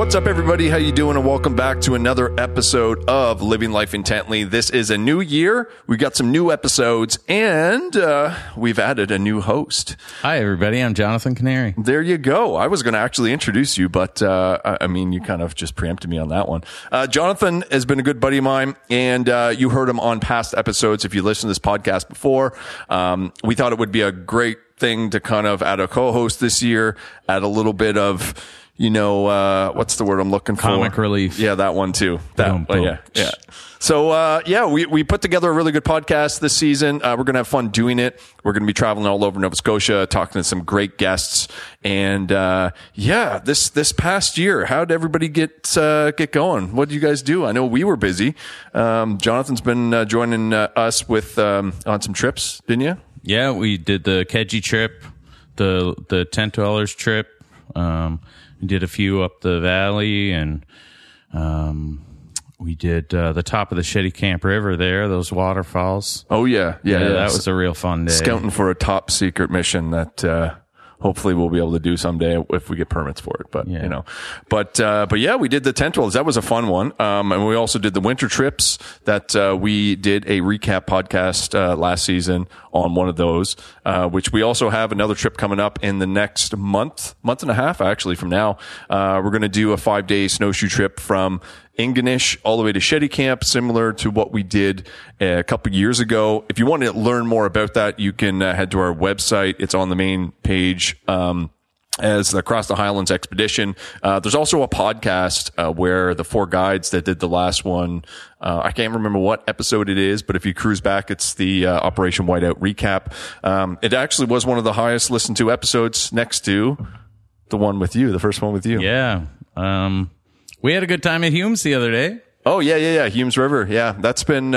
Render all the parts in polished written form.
What's up, everybody? How you doing? And welcome back to another episode of Living Life Intently. This is a new year. We got some new episodes, and we've added a new host. Hi, everybody. I'm Jonathan Canary. There you go. I was going to actually introduce you, but I mean, you kind of just preempted me on that one. Jonathan has been a good buddy of mine, and you heard him on past episodes if you listened to this podcast before. We thought it would be a great thing to kind of add a co-host this year, add a little bit of, you know, what's the word I'm looking for? Comic relief. Yeah, that one too. Boom, boom. Yeah. So, we put together a really good podcast this season. We're going to have fun doing it. We're going to be traveling all over Nova Scotia, talking to some great guests. And, this past year, how did everybody get going? What did you guys do? I know we were busy. Jonathan's been joining us with on some trips, didn't you? Yeah, we did the Keji trip, the $10 trip. We did a few up the valley, and we did the top of the Shetty Camp River there, those waterfalls. Oh, yeah. That was a real fun day. Scouting for a top secret mission that hopefully we'll be able to do someday if we get permits for it. But, you know, but yeah, we did the Tentrals. That was a fun one. And we also did the winter trips that we did a recap podcast last season on one of those, which we also have another trip coming up in the next month and a half, actually, from now. We're going to do a 5-day snowshoe trip from Ingonish all the way to Shetty Camp, similar to what we did a couple years ago. If you want to learn more about that, you can head to our website. It's on the main page as the Across the Highlands Expedition. There's also a podcast where the 4 guides that did the last one, I can't remember what episode it is, but if you cruise back, it's the Operation Whiteout recap. It actually was one of the highest listened to episodes, next to the one with you, the first one with you. Yeah. We had a good time at Humes the other day. Oh, yeah. Humes River. Yeah, that's been...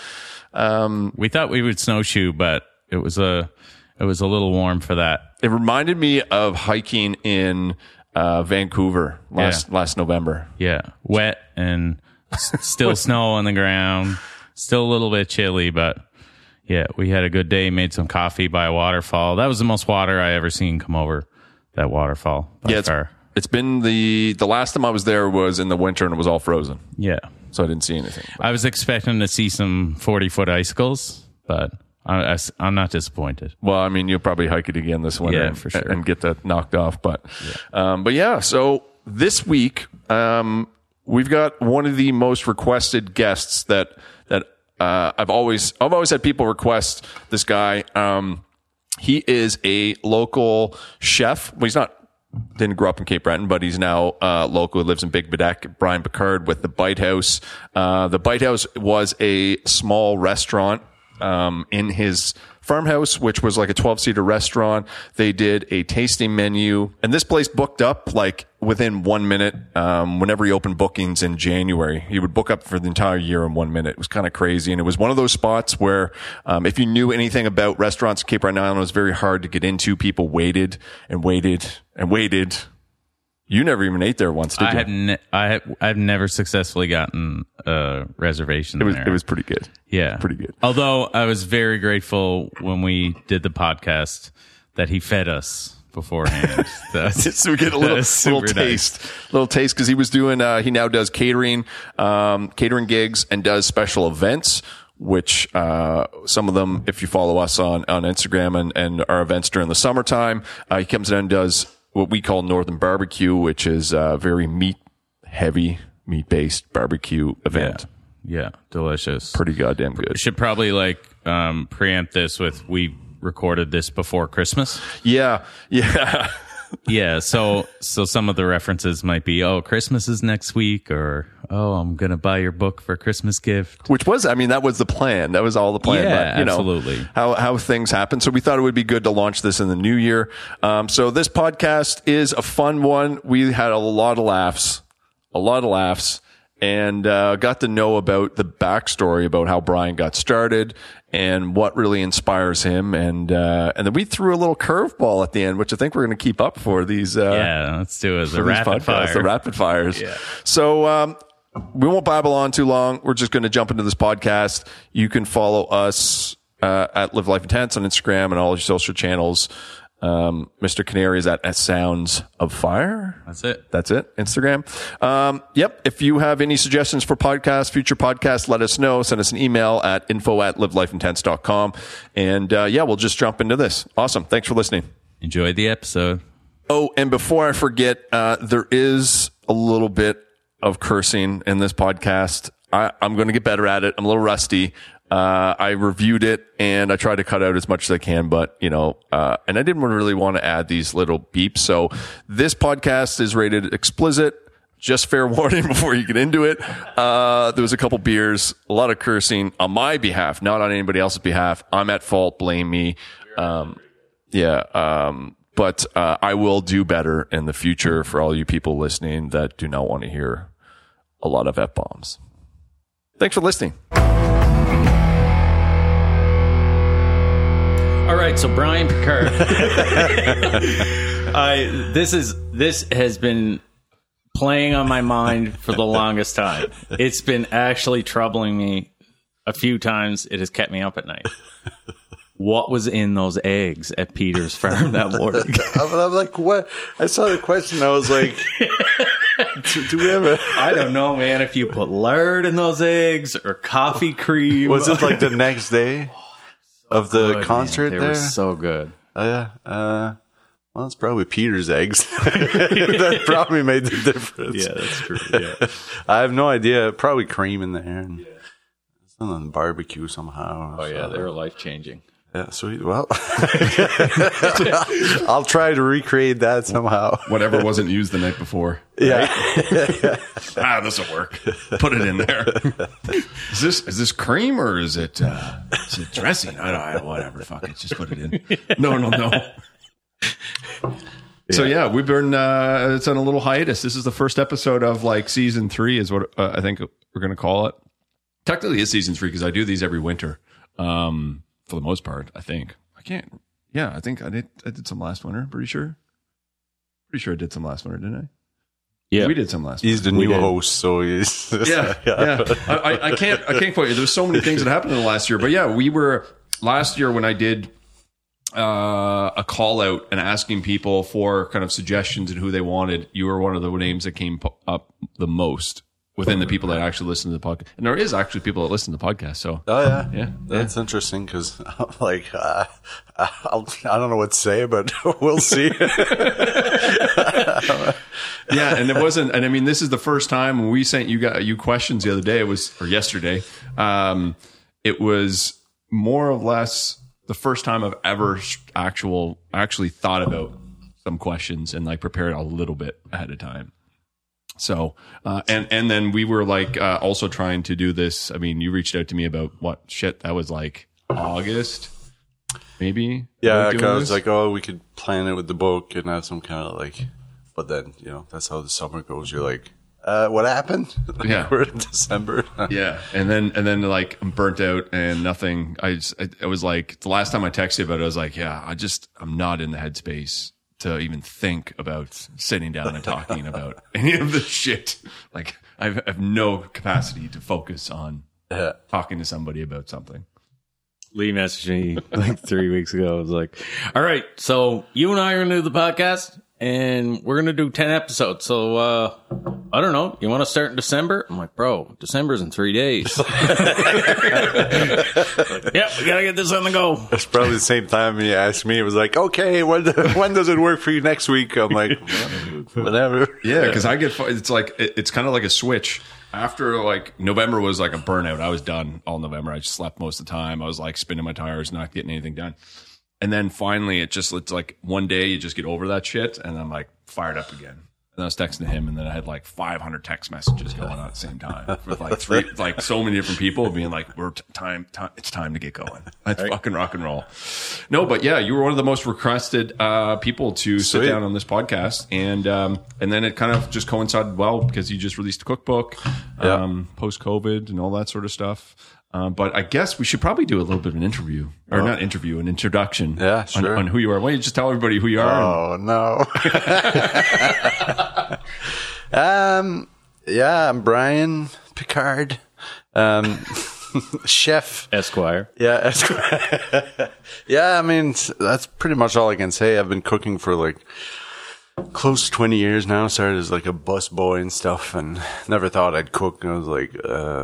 we thought we would snowshoe, but it was a little warm for that. It reminded me of hiking in Vancouver last November. Yeah, wet and still snow on the ground. Still a little bit chilly, but yeah, we had a good day. Made some coffee by a waterfall. That was the most water I ever seen come over that waterfall by far. It's been the last time I was there was in the winter and it was all frozen. Yeah. So I didn't see anything. I was expecting to see some 40-foot icicles, but I'm not disappointed. Well, I mean, you'll probably hike it again this winter for sure. and get that knocked off. But so this week, we've got one of the most requested guests that I've always had people request this guy. He is a local chef. Well, didn't grow up in Cape Breton, but he's now local. He lives in Big Bedeck. Brian Picard with the Bite House. The Bite House was a small restaurant in his farmhouse, which was like a 12-seater restaurant. They did a tasting menu, and this place booked up like within 1 minute. Whenever he opened bookings in January, he would book up for the entire year in 1 minute. It was kind of crazy, and it was one of those spots where if you knew anything about restaurants in Cape Breton Island, it was very hard to get into. People waited and waited and waited. You never even ate there once, did you? I've never successfully gotten a reservation there. It was pretty good. Yeah. Pretty good. Although I was very grateful when we did the podcast that he fed us beforehand. So we get a little taste, because he was doing, he now does catering gigs and does special events, which, some of them, if you follow us on Instagram and our events during the summertime, he comes in and does what we call Northern Barbecue, which is a very meat-based barbecue event. Yeah, delicious. Pretty goddamn good. Should probably preempt this with we recorded this before Christmas. Yeah. Yeah, so some of the references might be, Christmas is next week, or, I'm going to buy your book for a Christmas gift. Which was, that was the plan. That was all the plan. Yeah, but, absolutely. How things happen. So we thought it would be good to launch this in the new year. So this podcast is a fun one. We had a lot of laughs, and got to know about the backstory about how Brian got started and what really inspires him. And then we threw a little curveball at the end, which I think we're going to keep up for these. Let's do it. The rapid fires. Yeah. So, we won't babble on too long. We're just going to jump into this podcast. You can follow us, at Live Life Intense on Instagram and all your social channels. Mr. Canary is at Sounds of Fire. That's it. Instagram. Yep. If you have any suggestions for podcasts, future podcasts, let us know. Send us an email at info@livelifeintense.com. And, we'll just jump into this. Awesome. Thanks for listening. Enjoy the episode. Oh, and before I forget, there is a little bit of cursing in this podcast. I'm going to get better at it. I'm a little rusty. I reviewed it and I tried to cut out as much as I can, but and I didn't really want to add these little beeps. So this podcast is rated explicit. Just fair warning before you get into it. There was a couple beers, a lot of cursing on my behalf, not on anybody else's behalf. I'm at fault. Blame me. But I will do better in the future for all you people listening that do not want to hear a lot of F-bombs. Thanks for listening. All right, so Brian Picard. This has been playing on my mind for the longest time. It's been actually troubling me a few times. It has kept me up at night. What was in those eggs at Peter's farm that morning? I'm like, what? I saw the question. I was like, do we have a... I don't know, man, if you put lard in those eggs or coffee cream. Was it like the next day of the concert there? They were so good. Yeah. Well, it's probably Peter's eggs. That probably made the difference. Yeah, that's true. Yeah. I have no idea. Probably cream in there. And something on barbecue somehow. Oh, yeah, they were life-changing. Yeah, sweet. Well, I'll try to recreate that somehow. Whatever wasn't used the night before. Yeah. Right? This will work. Put it in there. Is this cream or is it dressing? I don't know. Whatever. Fuck it. Just put it in. No. So yeah, we've been it's on a little hiatus. This is the first episode of like season 3 is what I think we're going to call it. Technically it's season 3 because I do these every winter. For the most part, I think. I think I did some last winter, pretty sure I did some last winter, didn't I? Yeah. We did some last He's winter. the new host, so he's... Yeah. I can't quite. There's so many things that happened in the last year. But yeah, we were... Last year when I did a call out and asking people for kind of suggestions and who they wanted, you were one of the names that came up the most within the people that actually listen to the podcast. And there is actually people that listen to the podcast. So, yeah. That's interesting because I'm like, I don't know what to say, but we'll see. Yeah. And it wasn't, and I mean, this is the first time when we sent you questions the other day, or yesterday. It was more or less the first time I've ever actually thought about some questions and like prepared a little bit ahead of time. So, and then we were like, also trying to do this. I mean, you reached out to me about that was like August, maybe. Yeah. Cause I was like, we could plan it with the book and have some kind of like, but then, that's how the summer goes. You're like, what happened? Yeah. We're in December. Yeah. And then like I'm burnt out and nothing. I was like, the last time I texted about it, I was like, I'm not in the headspace to even think about sitting down and talking about any of this shit. Like I have no capacity to focus on talking to somebody about something. Lee messaged me like 3 weeks ago. I was like, all right, so you and I are going to do the podcast and we're going to do 10 episodes. So, I don't know. You want to start in December? I'm like, bro, December's in 3 days. Like, yeah, we got to get this on the go. It's probably the same time he asked me. It was like, okay, when does it work for you next week? I'm like, whatever. Yeah, because it's kind of like a switch. After like November was like a burnout. I was done all November. I just slept most of the time. I was like spinning my tires, not getting anything done. And then finally it's like one day you just get over that shit and I'm like fired up again. And I was texting him and then I had like 500 text messages going on at the same time with like so many different people being like, it's time to get going. Let's fucking rock and roll. No, but yeah, you were one of the most requested people to sit down on this podcast. And then it kind of just coincided well because you just released a cookbook, post COVID and all that sort of stuff. But I guess we should probably do a little bit of an interview, or not interview, an introduction. Yeah, sure. On who you are. Why don't you just tell everybody who you are? Oh, no. I'm Brian Picard. Chef. Esquire. Yeah, Esquire. Yeah, I mean, that's pretty much all I can say. I've been cooking for like close to 20 years now. Started as like a bus boy and stuff, and never thought I'd cook. I was like,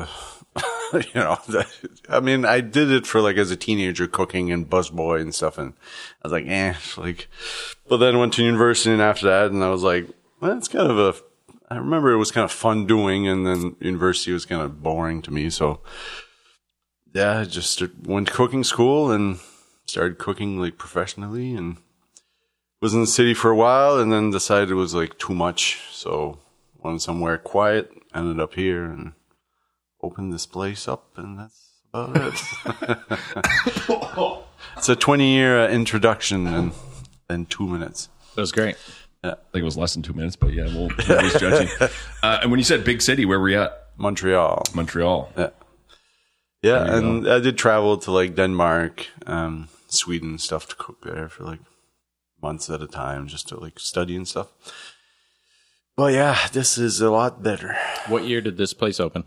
I mean, I did it for like as a teenager, cooking and bus boy and stuff, and I was like, but then I went to university and after that, and I was like, well, it's kind of I remember it was kind of fun doing, and then university was kind of boring to me, so yeah, I just went to cooking school and started cooking like professionally, and was in the city for a while, and then decided it was like too much, so wanted somewhere quiet. Ended up here and opened this place up, and that's about it. It's a 20-year introduction in 2 minutes. That was great. Yeah. I think it was less than 2 minutes, but yeah, we'll judging. And when you said big city, where were you at? Montreal. Yeah. Yeah, and I did travel to like Denmark, Sweden and stuff to cook there for like months at a time just to like study and stuff. Well, yeah, this is a lot better. What year did this place open?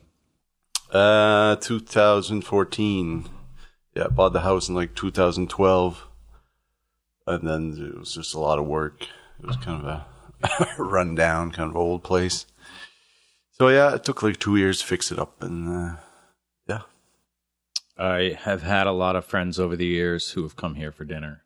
2014. Yeah, I bought the house in like 2012. And then it was just a lot of work. It was kind of a rundown, kind of old place. So yeah, it took like 2 years to fix it up, and yeah. I have had a lot of friends over the years who have come here for dinner.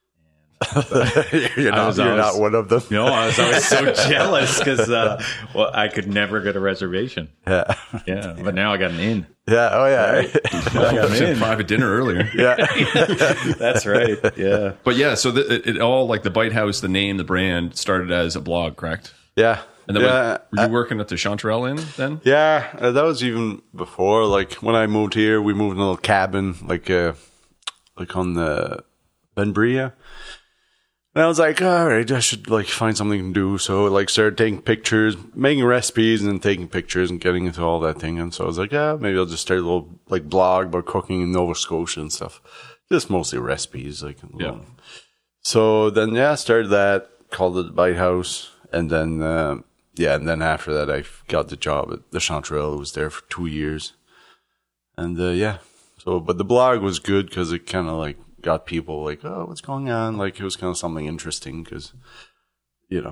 You're not one of them. No, I was always so jealous because I could never get a reservation. Yeah, but now I got an in. Yeah, oh yeah, right? I got an private dinner earlier. Yeah, that's right. Yeah, but yeah, so it all like the Bite House, the name, the brand started as a blog, correct? Yeah. And then were you working at the Chanterelle Inn then? Yeah, that was even before. Like when I moved here, we moved in a little cabin, like on the Ben Bria. And I was like, all right, I should like find something to do. So like started taking pictures, making recipes, and then taking pictures and getting into all that thing. And so I was like, maybe I'll just start a little like blog about cooking in Nova Scotia and stuff. Just mostly recipes, like. Yeah. So then I started that, called it the Bite House, and then and then after that I got the job at the Chanterelle. I was there for 2 years, and So, but the blog was good because it kind of like got people like, oh, what's going on? Like it was kind of something interesting because, it's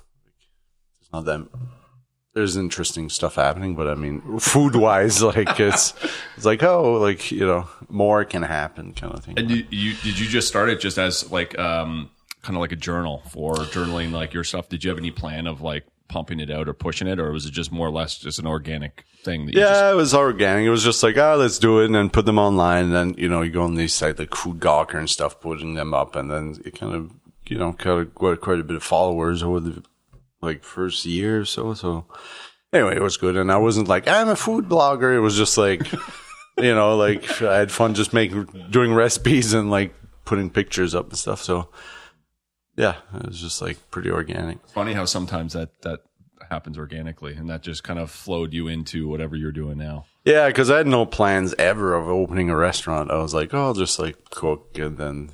not that there's interesting stuff happening, but I mean, food wise, like it's like, oh, like, more can happen kind of thing. And did you just start it just as like, kind of like a journal for journaling like your stuff? Did you have any plan of like pumping it out or pushing it, or was it just more or less just an organic thing? It was organic. It was just like, let's do it and then put them online. And then, you go on these sites like Food Gawker and stuff, putting them up. And then it kind of, got quite a bit of followers over the like first year or so. So anyway, it was good. And I wasn't like, I'm a food blogger. It was just like, like I had fun just doing recipes and like putting pictures up and stuff. So yeah, it was just like pretty organic. Funny how sometimes that happens organically, and that just kind of flowed you into whatever you're doing now. Yeah, because I had no plans ever of opening a restaurant. I was like, I'll just like cook, and then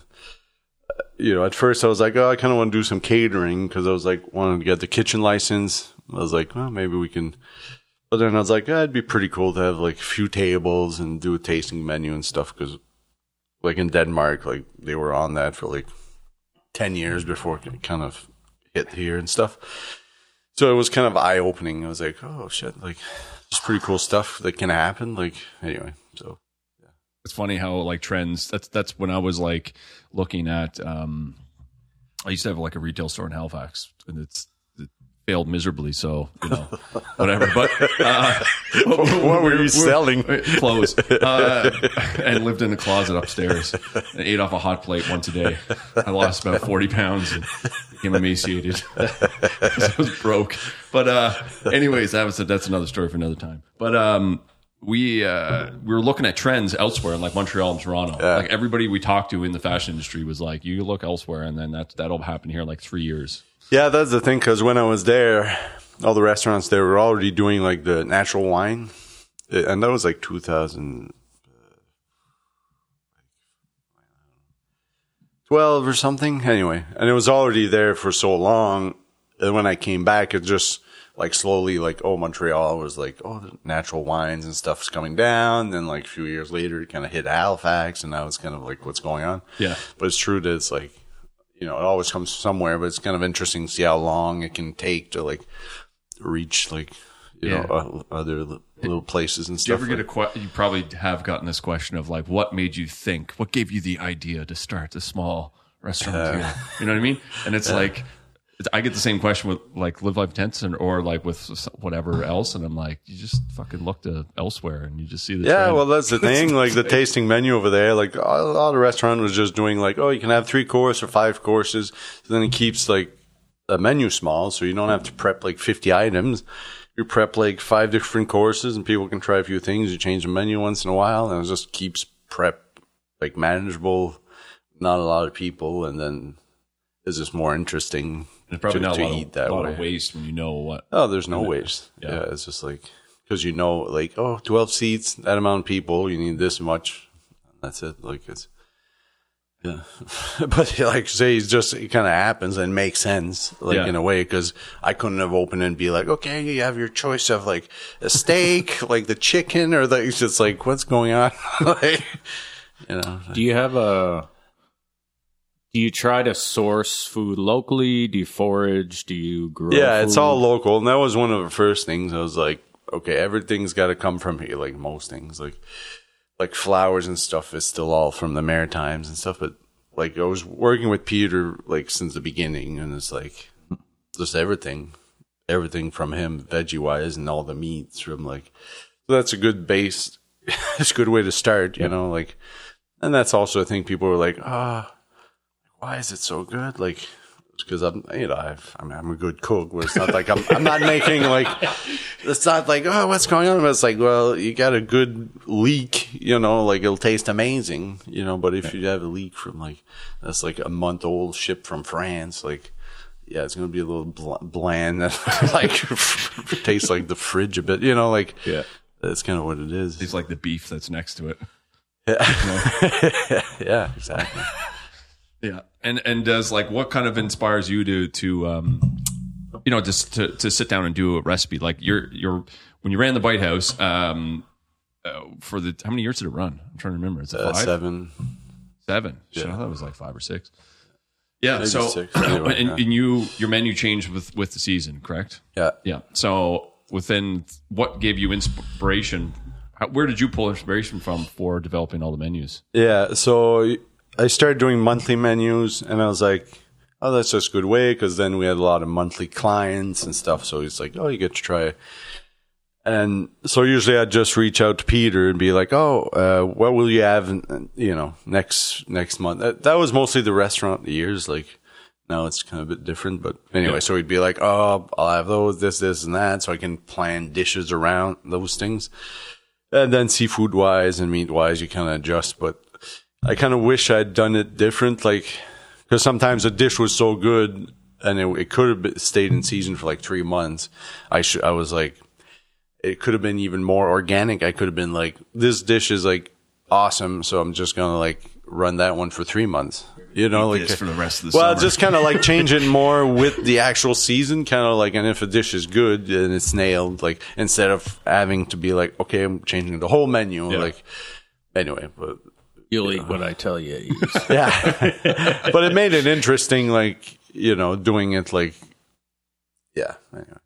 at first I was like, I kind of want to do some catering because I was like wanting to get the kitchen license. I was like, well, maybe we can. But then I was like, it'd be pretty cool to have like a few tables and do a tasting menu and stuff because, like in Denmark, like they were on that for like 10 years before it kind of hit here and stuff. So it was kind of eye-opening. I was like, oh, shit, like, it's pretty cool stuff that can happen. Like, anyway, so, yeah. It's funny how, like, trends, that's when I was, like, looking at, I used to have, like, a retail store in Halifax, and it failed miserably, so, whatever. But what were you selling? Clothes. And lived in a closet upstairs and ate off a hot plate once a day. I lost about 40 pounds and became emaciated because I was broke. But anyways, that's another story for another time. But we were looking at trends elsewhere, like Montreal and Toronto. Yeah. Like everybody we talked to in the fashion industry was like, you look elsewhere, and then that'll happen here in like 3 years. Yeah, that's the thing, because when I was there, all the restaurants, they were already doing like the natural wine. And that was like 2012 or something. Anyway, and it was already there for so long. And when I came back, it just like slowly, like, oh, Montreal was like, oh, the natural wines and stuff's coming down. Then like a few years later, it kind of hit Halifax, and now it's kind of like what's going on. Yeah. But it's true that it's like, it always comes somewhere, but it's kind of interesting to see how long it can take to like reach like, other little places and stuff. Do you ever get you probably have gotten this question of like, what made you think, what gave you the idea to start a small restaurant here? You know what I mean? And it's like, I get the same question with like Live Life Tents or like with whatever else. And I'm like, you just fucking look to elsewhere and you just see the trend. Well, that's the thing. Like the tasting menu over there, like a lot of restaurant was just doing like, oh, you can have 3 course or 5 courses. So then it keeps like a menu small. So you don't have to prep like 50 items. You prep like 5 different courses and people can try a few things. You change the menu once in a while and it just keeps prep like manageable. Not a lot of people. And then it's just more interesting. There's probably not eat that a lot way. of waste when you know what. Oh, there's no waste. Yeah, it's just like, because like, 12 seats, that amount of people, you need this much. That's it. Like, it's, yeah. But like, say, it kind of happens and makes sense, like, in a way, because I couldn't have opened and be like, okay, you have your choice of like a steak, like the chicken, or it's just like, what's going on? Like, Do you try to source food locally? Do you forage? Do you grow food? It's all local. And that was one of the first things. I was like, okay, everything's got to come from here, like most things. Like flowers and stuff is still all from the Maritimes and stuff. But like I was working with Peter like since the beginning, and it's like just everything from him, veggie-wise, and all the meats from like, so that's a good base. It's a good way to start, like, and that's also, I think people were like, why is it so good? Like, it's because I'm a good cook. Where it's not like I'm not making like, it's not like, oh, what's going on? But it's like, well, you got a good leek, like it'll taste amazing, But if you have a leek from like that's like a month old shipped from France, like, yeah, it's gonna be a little bland. Like tastes like the fridge a bit, like. Yeah, that's kind of what it is. It's like the beef that's next to it. Yeah, yeah, exactly. Yeah, and does like what kind of inspires you to just to sit down and do a recipe like you're when you ran the Bite House for the how many years did it run? I'm trying to remember. Is it 5? 7. 7. Yeah. Shit, I thought it was like 5 or 6. Yeah, maybe so 6. Anyway, and your menu changed with the season, correct? Yeah, yeah. So within what gave you inspiration? Where did you pull inspiration from for developing all the menus? Yeah, so I started doing monthly menus, and I was like, oh, that's just a good way, because then we had a lot of monthly clients and stuff, so he's like, oh, you get to try it. And so usually I'd just reach out to Peter and be like, oh, what will you have, next month? That was mostly the restaurant years, like, now it's kind of a bit different, but anyway, so he'd be like, oh, I'll have those, this, and that, so I can plan dishes around those things. And then seafood-wise and meat-wise, you kind of adjust, but I kind of wish I'd done it different, like, because sometimes a dish was so good and it could have stayed in season for like 3 months. I was like, it could have been even more organic. I could have been like, this dish is like awesome, so I'm just gonna like run that one for 3 months. Like for the rest of the summer. Just kind of like change it more with the actual season, kind of like, and if a dish is good and it's nailed, like instead of having to be like, okay, I'm changing the whole menu, like anyway, but. You'll eat what I tell you to eat. Yeah. But it made it interesting, like, doing it like, yeah. Anyway.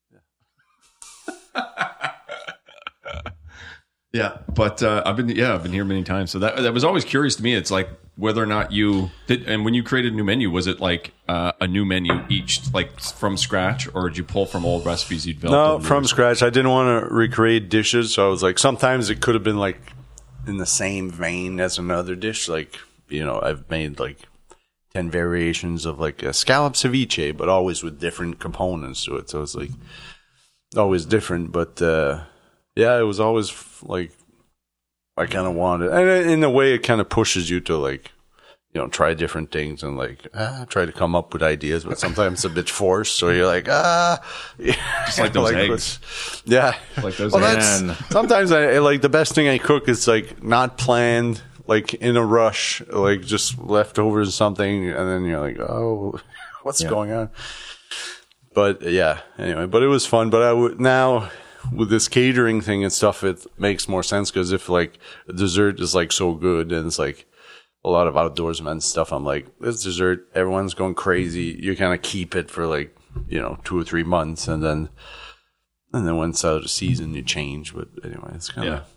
Yeah. But I've been here many times. So that was always curious to me. It's like whether or not you did, and when you created a new menu, was it like a new menu each, like from scratch, or did you pull from old recipes you developed? No, from scratch. I didn't want to recreate dishes, so I was like, sometimes it could have been like, in the same vein as another dish, like, I've made like 10 variations of like a scallop ceviche, but always with different components to it. So it's like always different, but it was always like I kind of wanted, and in a way, it kind of pushes you to like, try different things and like try to come up with ideas, but sometimes it's a bit forced. So you're like, just like those eggs. Yeah, like those eggs. Sometimes I like the best thing I cook is like not planned, like in a rush, like just leftovers or something, and then you're like, oh, what's going on? But yeah, anyway, but it was fun. But I would now with this catering thing and stuff, it makes more sense because if like dessert is like so good and it's like a lot of outdoors event stuff, I'm like, this dessert, everyone's going crazy. You kind of keep it for like, 2 or 3 months, and then when it's out of season, you change. But anyway, it's kind of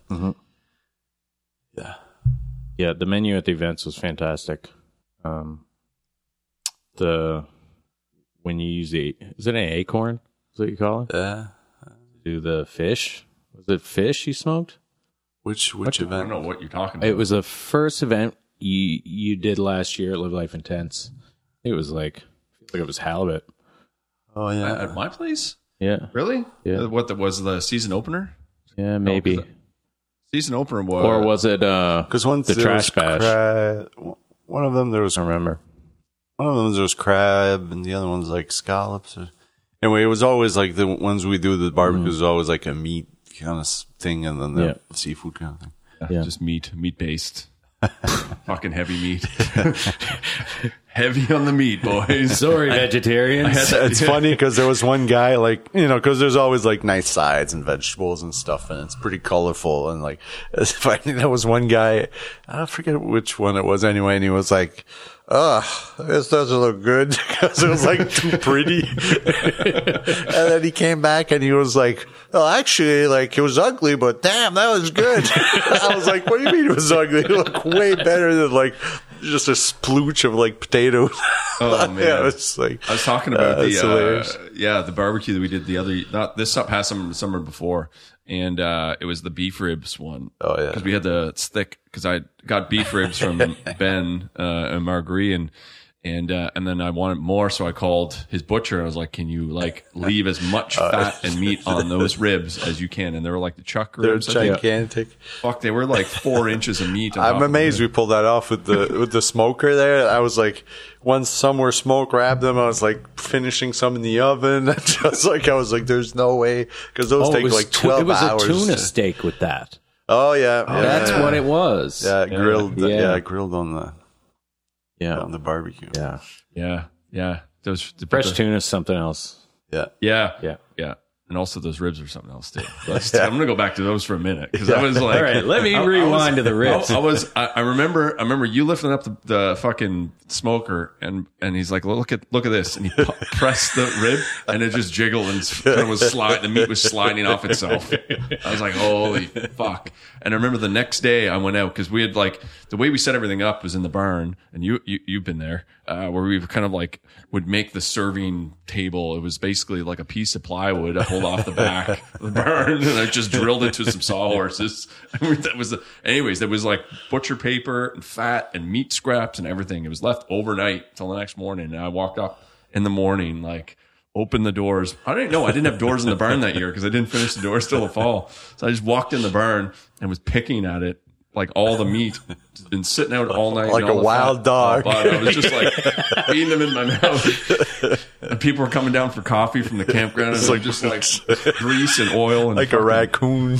Yeah, the menu at the events was fantastic. When you use is it an acorn? Is that what you call it? Yeah. Do the fish? Was it fish you smoked? Which I event? don't know what you're talking about. It was the first event you did last year at Live Life Intense. It was like it was halibut. Oh yeah, at my place. Yeah. Really? Yeah. What was the season opener? Yeah, maybe. Season opener was, Or was it because once the there trash was bash? one of them there was I remember. One of them there was crab, and the other one's like scallops. Anyway, it was always like the ones we do the barbecue is always like a meat kind of thing, and then the seafood kind of thing. Yeah. Just meat based. Fucking heavy meat. Heavy on the meat, boys. Sorry, vegetarians. It's funny because there was one guy like, because there's always like nice sides and vegetables and stuff, and it's pretty colorful. And like, it's funny, there was one guy, I forget which one it was anyway, and he was like, this doesn't look good because it was like too pretty. And then he came back and he was like, well, actually, like it was ugly, but damn, that was good. I was like, what do you mean it was ugly? It looked way better than like just a splooch of like potatoes. Oh man, yeah, it's like I was talking about the the barbecue that we did not this past summer before, and it was the beef ribs one. Oh yeah, because we had it's thick because I got beef ribs from Ben and Marguerite, and then I wanted more, so I called his butcher. I was like, "Can you like leave as much fat and meat on those ribs as you can?" And they were like the chuck ribs. They're gigantic. Fuck, they were like 4 inches of meat. I'm amazed we pulled that off with the smoker there. I was like, once some were smoke wrapped them, I was like finishing some in the oven. I was like, there's no way because those take like 12 hours. It was a tuna steak with that. Oh yeah, that's what it was. Yeah, grilled. Yeah, grilled on the. Yeah, on the barbecue. Yeah. Those fresh tuna is something else. Yeah. And also those ribs are something else too. I'm gonna go back to those for a minute because I was like, all right, let me rewind to the ribs. I remember you lifting up the fucking smoker and he's like, look at this, and he pressed the rib and it just jiggled and the meat was sliding off itself. I was like, holy fuck. And I remember the next day I went out because we had like the way we set everything up was in the barn, and you've been there where we kind of like would make the serving table. It was basically like a piece of plywood to hold off the back of the barn, and I just drilled into some sawhorses. There was like butcher paper and fat and meat scraps and everything. It was left overnight till the next morning, and I walked up in the morning, like opened the doors. I didn't have doors in the barn that year because I didn't finish the doors till the fall. So I just walked in the barn and was picking at it. Like all the meat has been sitting out all night. Like a wild dog. I was just like feeding them in my mouth. And people were coming down for coffee from the campground. And it was just like grease and oil. And like a raccoon.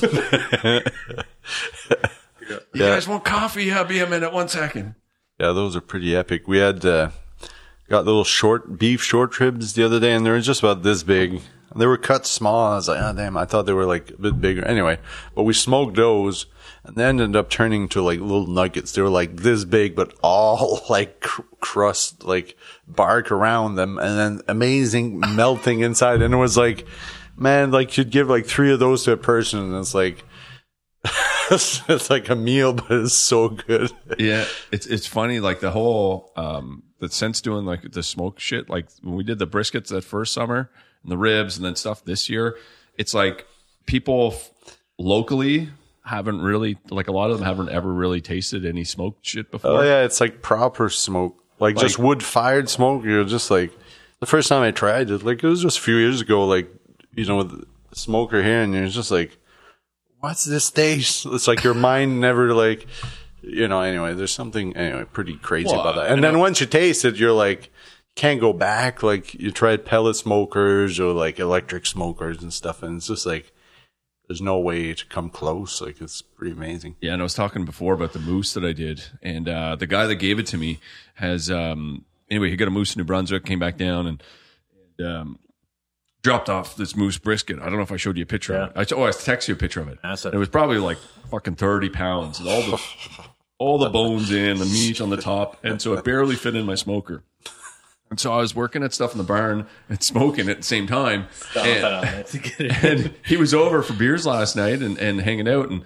You guys want coffee? Yeah, be a minute. 1 second. Yeah, those are pretty epic. We had got little beef short ribs the other day, and they were just about this big. They were cut small. I was like, oh, damn, I thought they were like a bit bigger. Anyway, but we smoked those. And they ended up turning to like little nuggets. They were like this big, but all like crust, like bark around them, and then amazing melting inside. And it was like, man, like you'd give like 3 of those to a person, and it's like, it's like a meal, but it's so good. Yeah, it's funny. Like the whole the sense doing like the smoke shit. Like when we did the briskets that first summer and the ribs and then stuff this year, it's like people locally haven't really, like a lot of them haven't ever really tasted any smoked shit before. Oh yeah, it's like proper smoke, like just wood fired smoke. You're just like, the first time I tried it, like it was just a few years ago, like, with the smoker here, and you're just like, what's this taste? It's like your mind never like, anyway, there's something pretty crazy about that. And then once you taste it, you're like, can't go back. Like you tried pellet smokers or like electric smokers and stuff, and it's just like, there's no way to come close. Like it's pretty amazing. Yeah, and I was talking before about the moose that I did, and the guy that gave it to me has anyway, he got a moose in New Brunswick, came back down, and dropped off this moose brisket. I don't know if I showed you a picture of it. I texted you a picture of it. Massive. It was probably like fucking 30 pounds. And all the bones in, the meat on the top. And so it barely fit in my smoker. And so I was working at stuff in the barn and smoking at the same time. And he was over for beers last night and hanging out. And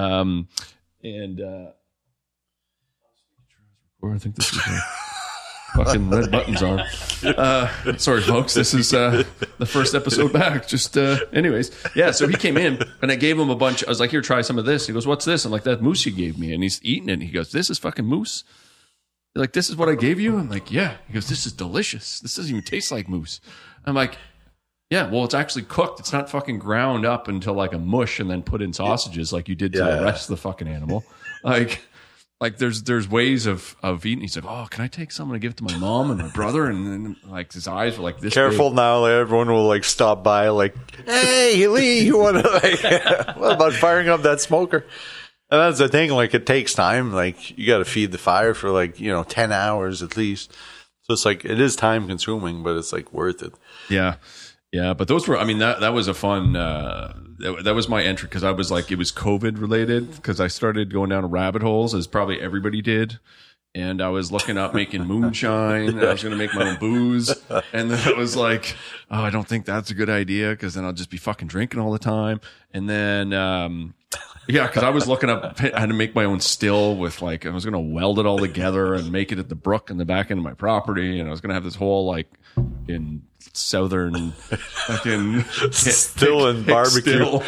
I think this is fucking red buttons on. Sorry, folks. This is the first episode back. Just anyways. Yeah, so he came in and I gave him a bunch. I was like, here, try some of this. He goes, what's this? I'm like, that moose you gave me. And he's eating it. And he goes, this is fucking moose? You're like, this is what I gave you? I'm like, yeah. He goes, this is delicious. This doesn't even taste like moose. I'm like, yeah, well, it's actually cooked. It's not fucking ground up until like a mush and then put in sausages like you did to the rest of the fucking animal. Like there's ways of eating. He's like, oh, can I take some and give it to my mom and my brother? And then like his eyes were like this. Careful big. now, everyone will like stop by like, hey, Lee, you want to like, what about firing up that smoker? And that's the thing, like it takes time. Like you got to feed the fire for like, 10 hours at least. So it's like, it is time consuming, but it's like worth it. Yeah. Yeah. But those were, I mean, that was a fun, that was my entry because I was like, it was COVID related because I started going down rabbit holes as probably everybody did. And I was looking up making moonshine. And I was going to make my own booze. And then it was like, oh, I don't think that's a good idea because then I'll just be fucking drinking all the time. And then, yeah, because I was looking up how to make my own still with like, I was going to weld it all together and make it at the brook in the back end of my property. And I was going to have this whole like in southern fucking still in barbecue.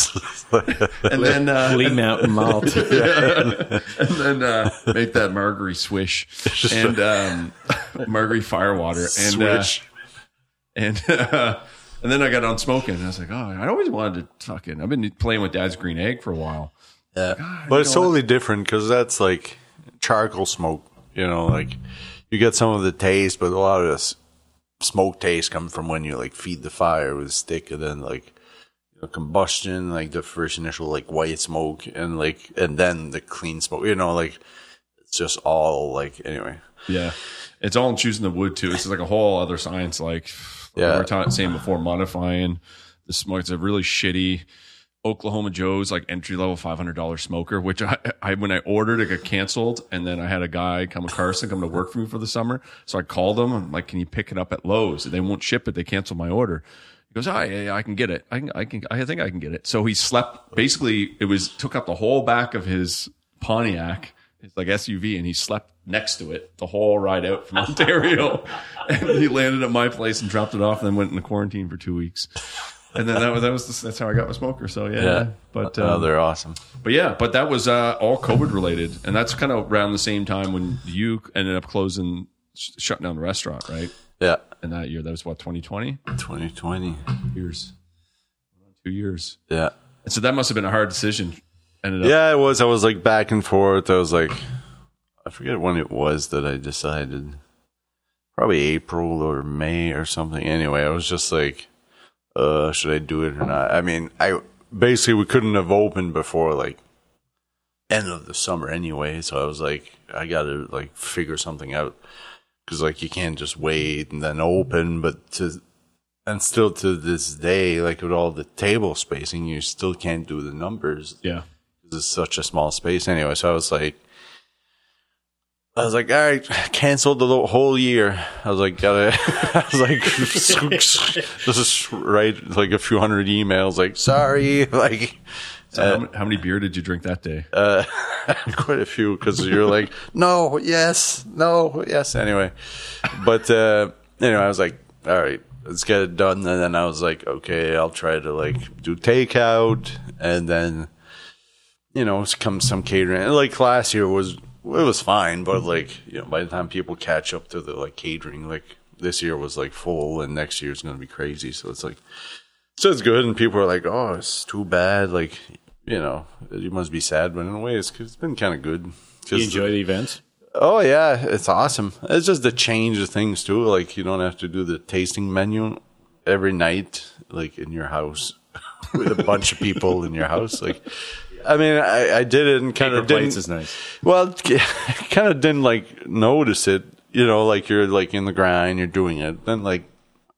And then Lee Mountain Malt. and then make that Marguerite swish and Marguerite firewater and Switch. And then I got on smoking and I was like, oh, I always wanted to fucking, I've been playing with Dad's green egg for a while. Yeah. God, but it's totally different because that's like charcoal smoke, like you get some of the taste, but a lot of this smoke taste comes from when you like feed the fire with a stick and then like combustion, like the first initial like white smoke and then the clean smoke, like it's just all like, anyway. Yeah. It's all in choosing the wood too. It's like a whole other science. Like we were saying before, modifying the smoke. It's a really shitty Oklahoma Joe's like entry level $500 smoker, which I when I ordered it got canceled, and then I had a guy Carson come to work for me for the summer. So I called him. I'm like, can you pick it up at Lowe's? They won't ship it. They canceled my order. He goes, oh yeah, I can get it. I think I can get it. So he slept. Basically, took up the whole back of his Pontiac. It's like SUV, and he slept next to it the whole ride out from Ontario. And he landed at my place and dropped it off, and then went into quarantine for 2 weeks. And then that's how I got my smoker. So yeah. But they're awesome. But yeah, but that was all COVID related, and that's kind of around the same time when you ended up shutting down the restaurant, right? Yeah. And that year, that was what, 2020? 2020 years, 2 years. Yeah. And so that must have been a hard decision. Yeah, it was. I was like back and forth. I was like, I forget when it was that I decided. Probably April or May or something. Anyway, I was just like, should I do it or not? I mean, we couldn't have opened before like end of the summer anyway. So I was like, I got to like figure something out because like you can't just wait and then open. And still to this day, like with all the table spacing, you still can't do the numbers. Yeah. It's such a small space anyway. So I was like, all right, canceled the whole year. I was like, this is right, like a few hundred emails, like, sorry, like. So how many beer did you drink that day? Quite a few, because you're like, no, yes. Anyway, but I was like, all right, let's get it done. And then I was like, okay, I'll try to like do takeout, and then come some catering. Like last year it was fine, but like by the time people catch up to the like catering, like this year was like full, and next year's going to be crazy. So it's like, so it's good, and people are like, oh, it's too bad. Like you must be sad, but in a way, it's been kind of good. Do you enjoy the events? Oh yeah, it's awesome. It's just the change of things too. Like you don't have to do the tasting menu every night, like in your house with a bunch of people in your house, like. I mean, I did it and kind of didn't. Is nice. Well, kind of didn't like notice it. Like you're like in the grind, you're doing it. Then like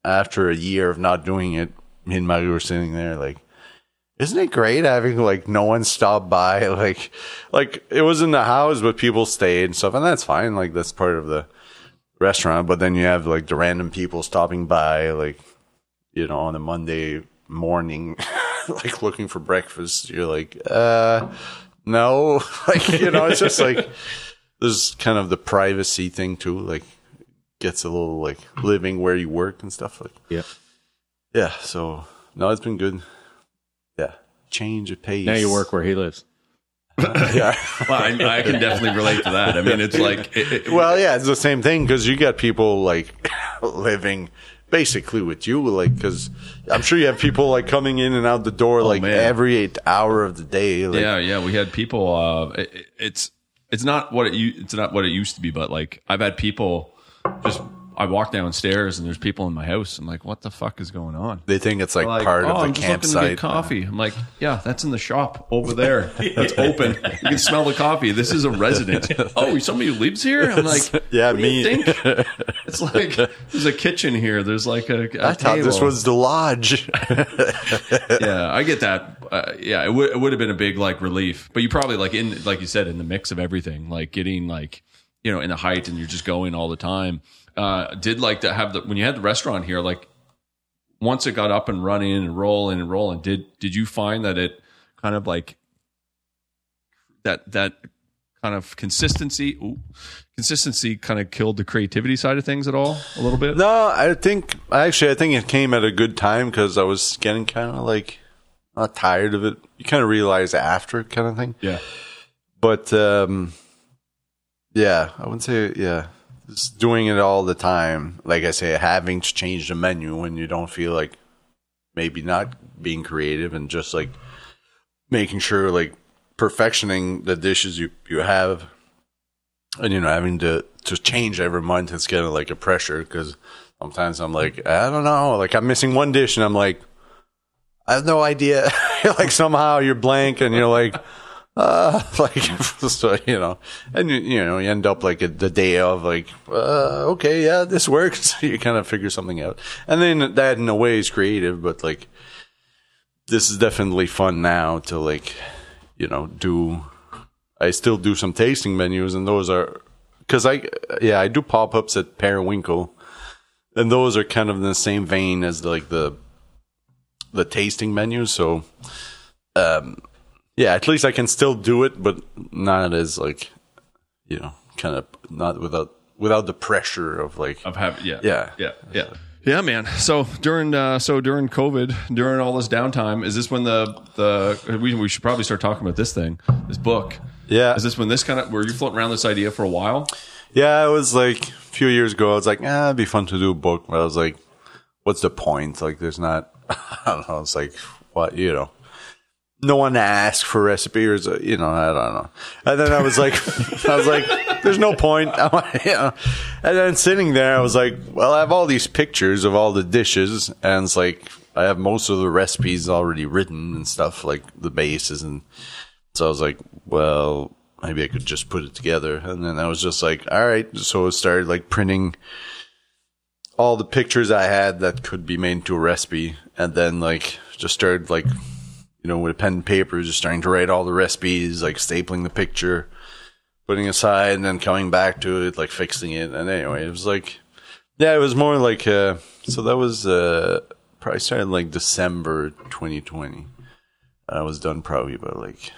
after a year of not doing it, me and Maggie were sitting there like, isn't it great having like no one stop by? Like it was in the house, but people stayed and stuff, and that's fine. Like that's part of the restaurant. But then you have like the random people stopping by, like, you know, on a Monday morning, like looking for breakfast. You're like, no, like, you know, it's just like there's kind of the privacy thing too. Like gets a little like living where you work and stuff. Like, yeah. So no, it's been good. Yeah, change of pace. Now you work where he lives. Yeah. Well, I can definitely relate to that. I mean, it's like, well, yeah, it's the same thing because you got people like living basically with you, like, because I'm sure you have people like coming in and out the door like every 8 hour of the day. Like, yeah. We had people. It's not what it used to be, but like I've had people just. I walk downstairs and there's people in my house. I'm like, what the fuck is going on? They think it's like part of the I'm campsite. Just looking to get coffee. I'm like, yeah, that's in the shop over there. That's open. You can smell the coffee. This is a resident. Oh, somebody who lives here? I'm like, yeah, what me. Do you think? It's like there's a kitchen here. There's like a I thought this was the lodge. Yeah, I get that. Yeah, it would have been a big like relief. But you probably like you said, in the mix of everything, like getting like, you know, in the height and you're just going all the time. Did like to have when you had the restaurant here, like once it got up and running and rolling, did you find that it kind of like that kind of consistency kind of killed the creativity side of things at all a little bit? No, I think it came at a good time because I was getting kind of like not tired of it. You kind of realize after kind of thing. Yeah. But yeah, I wouldn't say just doing it all the time, like I say, having to change the menu when you don't feel like maybe not being creative and just like making sure like perfectioning the dishes you have, and you know, having to change every month. It's kind of like a pressure because sometimes I'm like, I don't know, like I'm missing one dish and I'm like, I have no idea. Like somehow you're blank and you're like, like, so, you know, and you know, you end up like the day of like, okay, yeah, this works. You kind of figure something out. And then that in a way is creative, but like, this is definitely fun now to like, you know, I still do some tasting menus, and those are, cause I do pop-ups at Periwinkle, and those are kind of in the same vein as like the tasting menus. So, yeah, at least I can still do it, but not as like, you know, kind of not without the pressure of like having yeah, man. So during COVID, during all this downtime, is this when we should probably start talking about this book? Yeah, is this when this kind of were you floating around this idea for a while? Yeah, it was like a few years ago. I was like, it'd be fun to do a book, but I was like, what's the point? Like, there's not. I don't know. It's like what, you know. No one asked for recipes, you know, I don't know. And then I was like, there's no point. You know. And then sitting there, I was like, well, I have all these pictures of all the dishes, and it's like, I have most of the recipes already written and stuff, like the bases. And so I was like, well, maybe I could just put it together. And then I was just like, all right. So I started like printing all the pictures I had that could be made into a recipe. And then like, just started like, you know, with a pen and paper, just starting to write all the recipes, like stapling the picture, putting aside, and then coming back to it, like fixing it. And anyway, it was like, yeah, it was more like, so that was, probably started like December 2020. I was done probably by like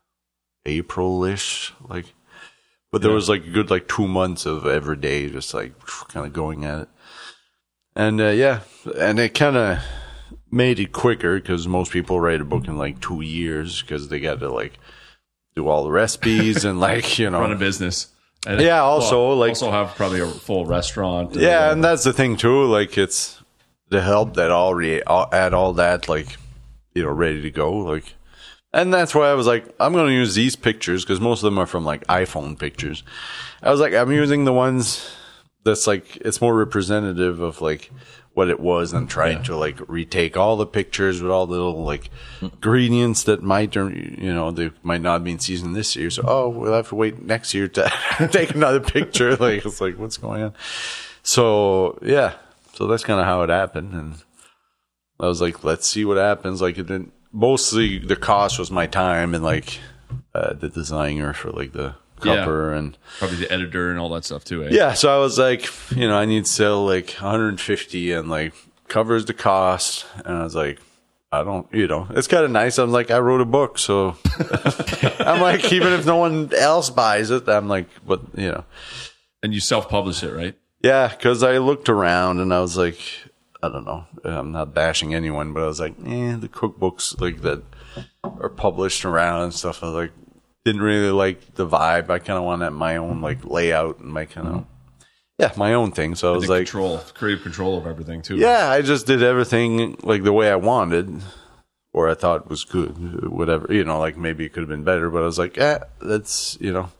April-ish, like, but there was like a good like 2 months of every day, just like kind of going at it. And, yeah, and it kind of made it quicker because most people write a book in like 2 years because they got to like do all the recipes and like, you know, run a business. And yeah, also have probably a full restaurant. Yeah, and that's the thing too. Like, it's the help that already had all that, like, you know, ready to go. Like, and that's why I was like, I'm going to use these pictures because most of them are from like iPhone pictures. I was like, I'm using the ones that's like, it's more representative of like what it was than trying to like retake all the pictures with all the little like ingredients that might, or, you know, they might not be in season this year. So, we'll have to wait next year to take another picture. Like, it's like, what's going on? So, yeah. So that's kind of how it happened. And I was like, let's see what happens. Like, it didn't, mostly the cost was my time and like the designer for like the cover and probably the editor and all that stuff too. Eh? Yeah. So I was like, I need to sell like 150 and like covers the cost. And I was like, I don't, it's kind of nice. I'm like, I wrote a book. So I'm like, even if no one else buys it, I'm like, but And you self-publish it, right? Yeah. Cause I looked around and I was like, I don't know. I'm not bashing anyone, but I was like, the cookbooks like that are published around and stuff. I was like, didn't really like the vibe. I kind of wanted my own like layout and my kind of, my own thing. So I was like, creative control of everything too. Yeah, I just did everything like the way I wanted, or I thought was good, whatever. Like maybe it could have been better, but I was like, that's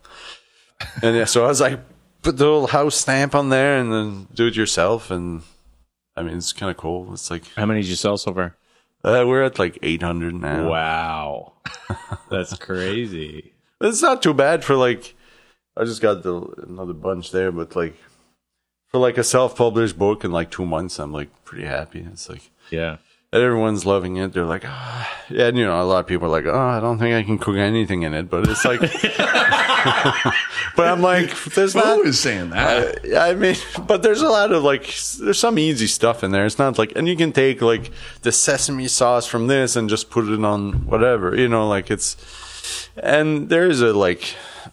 And so I was like, put the little house stamp on there, and then do it yourself, and. I mean, it's kind of cool. It's like, how many did you sell so far? We're at like 800 now. Wow, that's crazy. It's not too bad for like. I just got another bunch there, but like for like a self-published book in like 2 months, I'm like pretty happy. It's like everyone's loving it. They're like, yeah, and a lot of people are like, I don't think I can cook anything in it, but it's like. But I'm like, who is saying that? I mean, but there's a lot of like, there's some easy stuff in there. It's not like, and you can take like the sesame sauce from this and just put it on whatever, like it's, and there's like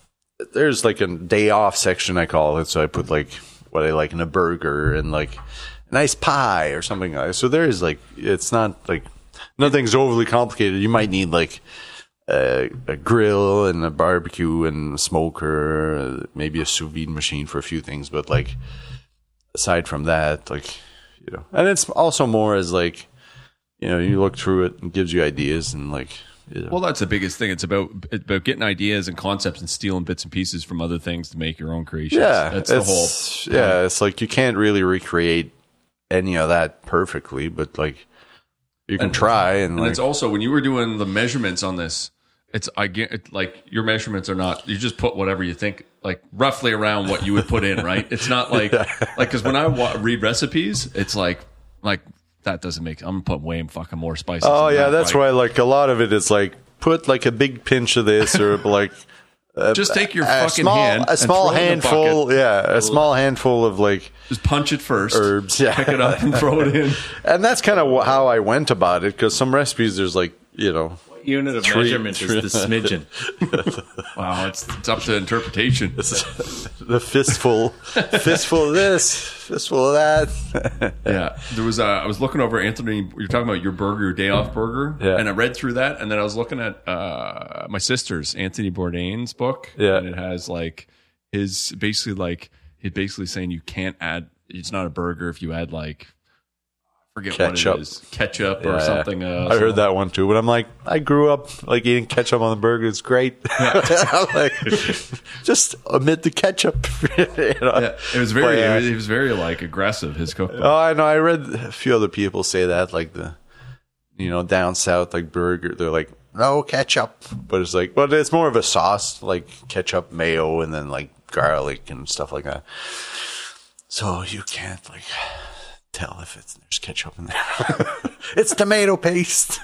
a day off section, I call it. So I put like what I like in a burger and like a nice pie or something like that. So there is like, it's not like, nothing's overly complicated. You might need like, a grill and a barbecue and a smoker, maybe a sous vide machine for a few things, but like aside from that, like and it's also more as like you look through it and gives you ideas and like well, that's the biggest thing. It's about getting ideas and concepts and stealing bits and pieces from other things to make your own creations. Yeah, that's the whole. Yeah, it's like you can't really recreate any of that perfectly, but like. You can try, and like, it's also when you were doing the measurements on this, I get like your measurements are not. You just put whatever you think, like roughly around what you would put in, right? It's not like because when I read recipes, it's like that doesn't make. I'm gonna put way fucking more spices. Oh yeah, that's why. Like a lot of it is like put like a big pinch of this or like. Just take your fucking hand, a small handful, a small handful of like just punch it first, herbs, pick it up and throw it in. And that's kind of how I went about it because some recipes there's like what unit of measurement is the smidgen? Wow, it's up to interpretation. The fistful of this, fistful of that. Yeah, there was. I was looking over Anthony. You're talking about your burger, your day off burger, and I read through that, and then I was looking at my sister's Anthony Bourdain's book, and it has like his basically saying you can't add. It's not a burger if you add like. Forget ketchup. What it is. Ketchup or something. I heard that one too, but I'm like, I grew up like eating ketchup on the burger. It's great. I'm like, just omit the ketchup. Yeah, it was very, he was very like aggressive. His cookbook. Oh, I know. I read a few other people say that, like down south, like burger, they're like, no ketchup, but it's like, but it's more of a sauce, like ketchup, mayo, and then like garlic and stuff like that. So you can't like. Tell if there's ketchup in there. It's tomato paste.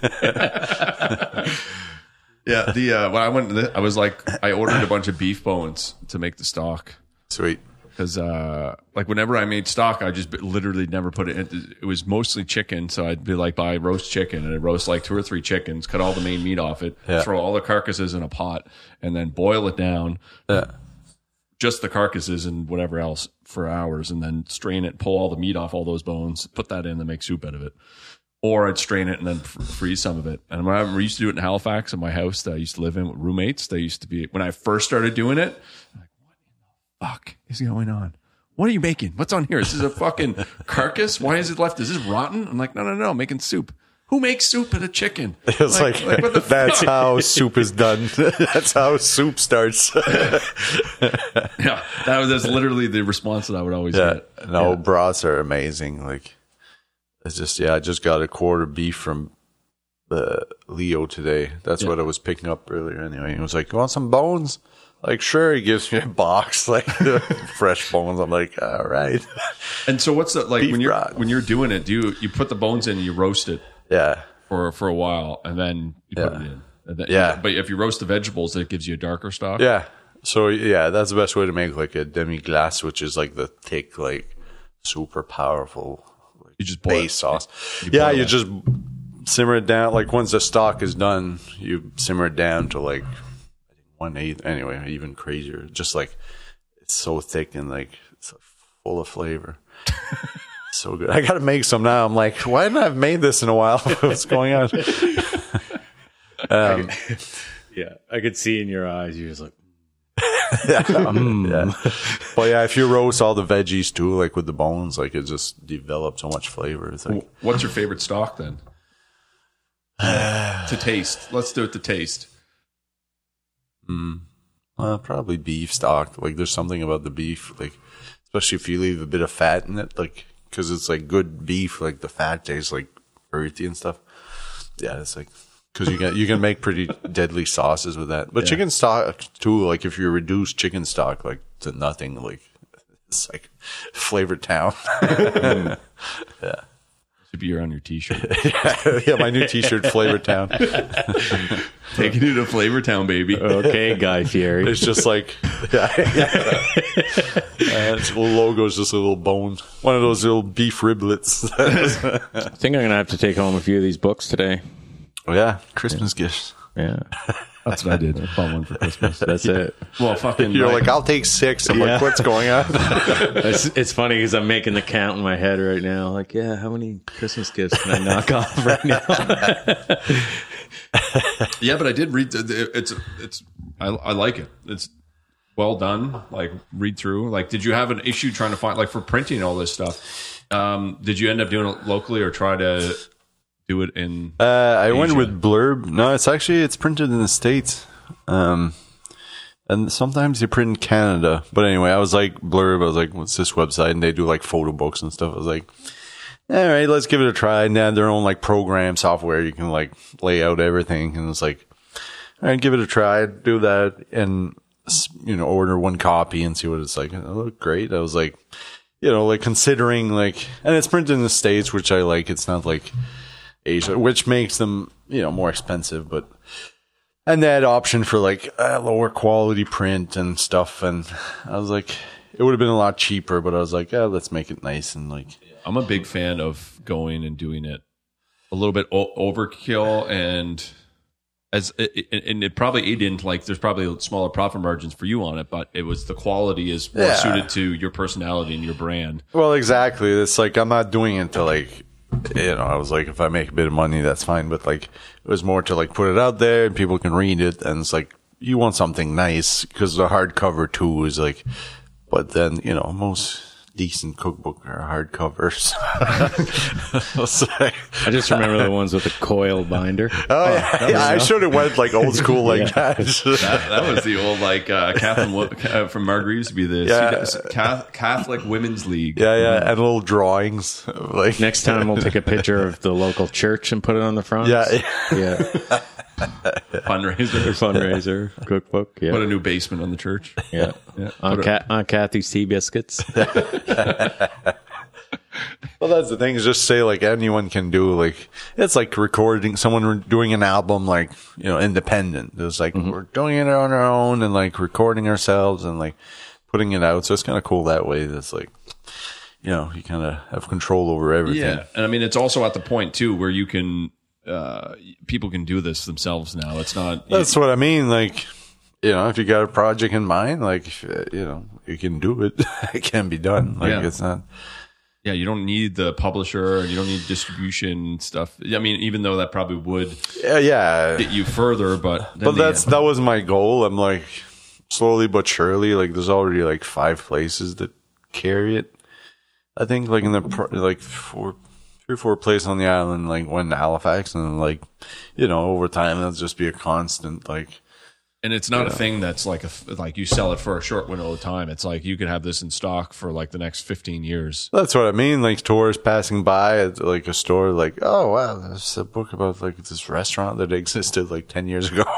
Yeah, when I was like, I ordered a bunch of beef bones to make the stock. Sweet. Because like whenever I made stock, I just literally never put it in. It was mostly chicken, so I'd be like buy roast chicken and I'd roast like 2 or 3 chickens, cut all the main meat off it, throw all the carcasses in a pot, and then boil it down. Just the carcasses and whatever else for hours, and then strain it, pull all the meat off all those bones, put that in, and make soup out of it. Or I'd strain it and then freeze some of it. And when I used to do it in Halifax in my house that I used to live in with roommates, they used to be, when I first started doing it, I'm like, what in the fuck is going on? What are you making? What's on here? Is this a fucking carcass? Why is it left? Is this rotten? I'm like, no, making soup. Who makes soup out of chicken? It's like what the that's fuck? How soup is done. That's how soup starts. Yeah, that's literally the response that I would always get. No, broths are amazing. Like, it's just I just got a quarter beef from Leo today. That's what I was picking up earlier. Anyway, he was like, "You want some bones?" Like, sure, he gives me a box, like, fresh bones. I'm like, all right. And so what's the, like, Beef when broth. you're doing it, do you put the bones in and you roast it Yeah. for a while and then you put it in? And then, Yeah. But if you roast the vegetables, it gives you a darker stock? Yeah. So, yeah, that's the best way to make, like, a demi-glace, which is, like, the thick, like, super powerful You just boil base sauce. You Yeah, boil you it. just simmer it down. Like, once the stock is done, you simmer it down to, like, 1/8. Anyway, even crazier. Just, like, it's so thick and, like, it's full of flavor. So good. I got to make some now. I'm like, why didn't I have made this in a while? What's going on? Yeah, I could see in your eyes. You're just like, Yeah. But yeah, if you roast all the veggies too, like with the bones, like it just develops so much flavor. It's like, What's your favorite stock then? To taste. Let's do it to taste. probably beef stock. Like there's something about the beef, like especially if you leave a bit of fat in it, like because it's like good beef, like the fat tastes like earthy and stuff. Yeah, it's like because you can make pretty deadly sauces with that. But chicken stock too, like if you reduce chicken stock like to nothing, like it's like Flavor Town. Yeah. Should be on your t-shirt. Yeah, my new t-shirt, Flavor Town. Taking you to Flavor Town, baby. okay, Guy Fieri. It's just like, its little logo is just a little bone. One of those little beef riblets. I think I'm going to have to take home a few of these books today. Oh, yeah. Christmas gifts. Yeah, That's what I did. I bought one for Christmas. that's it. Well, fucking. You're like, I'll take 6. I'm like, what's going on? It's funny because I'm making the count in my head right now. Like, yeah, how many Christmas gifts can I knock off right now? Yeah, but I did read. I like it. It's well done. Like read through. Like, did you have an issue trying to find like for printing all this stuff? Did you end up doing it locally or try to do it in? I went Asia? with Blurb. No, it's printed in the States. And sometimes you print in Canada. But anyway, I was like, Blurb, I was like, what's this website? And they do like photo books and stuff. I was like, all right, let's give it a try. And they have their own like program software. You can like lay out everything. And it's like, all right, give it a try. Do that. And, order one copy and see what it's like. And it looked great. I was like, like considering like, and it's printed in the States, which I like. It's not like Asia, which makes them, more expensive, but, and that option for like lower quality print and stuff. And I was like, it would have been a lot cheaper, but I was like, let's make it nice. And like, I'm a big fan of going and doing it a little bit overkill and it probably didn't like there's probably smaller profit margins for you on it, but it was the quality is more suited to your personality and your brand. well, exactly. It's like, I'm not doing it to like, I was like, if I make a bit of money, that's fine. But like, it was more to like put it out there and people can read it. And it's like, you want something nice because the hardcover too is like, but then, most decent cookbook are hardcovers. I just remember the ones with the coil binder. Oh, yeah. I should have went like old school like that. That was the old like Catholic from Margaret used to be the Catholic Women's League. Yeah, and little drawings. Like Next time we'll take a picture of the local church and put it on the front. yeah. Fundraiser. Cookbook. Yeah, Put a new basement on the church. yeah. On Kathy's tea biscuits. Well, that's the thing is just say like anyone can do like it's like recording someone doing an album like independent. It's like we're doing it on our own and like recording ourselves and like putting it out. So it's kind of cool that way. That's like you kind of have control over everything. Yeah, and I mean it's also at the point too where you can people can do this themselves now. It's not. That's what I mean. Like if you got a project in mind, like you can do it. It can be done. Like it's not. Yeah, you don't need the publisher and you don't need distribution stuff. I mean, even though that probably would get you further, but that was my goal. I'm like slowly but surely, like there's already like 5 places that carry it. I think like in the like 3 or 4 places on the island, like one in Halifax, and like over time that'll just be a constant like. And it's not a thing that's like like you sell it for a short window of time. It's like you could have this in stock for like the next 15 years. That's what I mean. Like tourists passing by at like a store, like, oh wow, there's a book about like this restaurant that existed like 10 years ago.